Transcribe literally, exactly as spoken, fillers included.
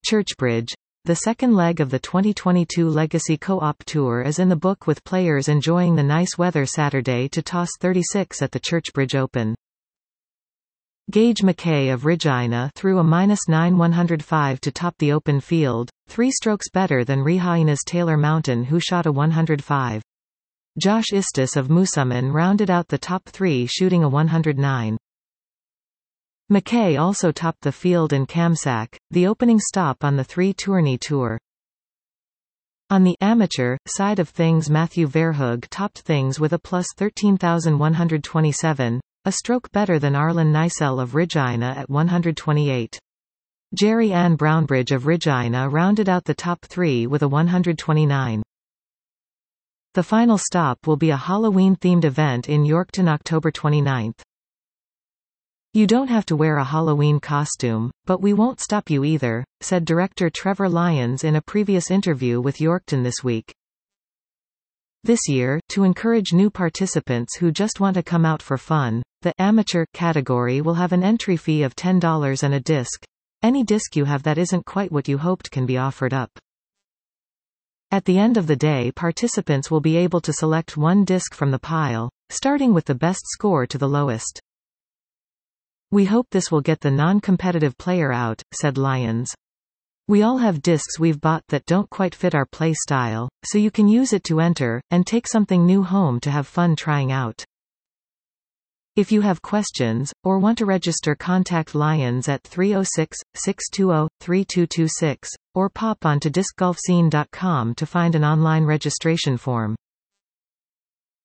Churchbridge. The second leg of the twenty twenty-two Legacy Co-op Tour is in the book, with players enjoying the nice weather Saturday to toss thirty-six at the Churchbridge Open. Gage Mackay of Regina threw a minus nine one oh five to top the open field, three strokes better than Rihaina's Taylor Mountain, who shot a one oh five. Josh Istis of Moosomin rounded out the top three, shooting a one oh nine. Mackay also topped the field in Kamsack, the opening stop on the three Tourney Tour. On the amateur side of things, Matthew Verhoeg topped things with a plus thirteen thousand one hundred twenty-seven, a stroke better than Arlen Nysel of Regina at one hundred twenty-eight. Jerry Ann Brownbridge of Regina rounded out the top three with a one hundred twenty-nine. The final stop will be a Halloween-themed event in Yorkton October twenty-ninth. "You don't have to wear a Halloween costume, but we won't stop you either," said director Trevor Lyons in a previous interview with Yorkton This Week. This year, to encourage new participants who just want to come out for fun, the amateur category will have an entry fee of ten dollars and a disc. Any disc you have that isn't quite what you hoped can be offered up. At the end of the day, participants will be able to select one disc from the pile, starting with the best score to the lowest. "We hope this will get the non-competitive player out," said Lyons. "We all have discs we've bought that don't quite fit our play style, so you can use it to enter, and take something new home to have fun trying out." If you have questions, or want to register, contact Lyons at three oh six, six two oh, three two two six, or pop on to disc golf scene dot com to find an online registration form.